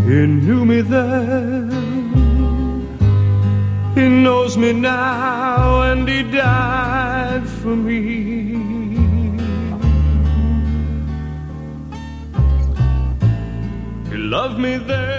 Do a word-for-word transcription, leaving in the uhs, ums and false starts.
He knew me then, he knows me now, and he died for me. He loved me then.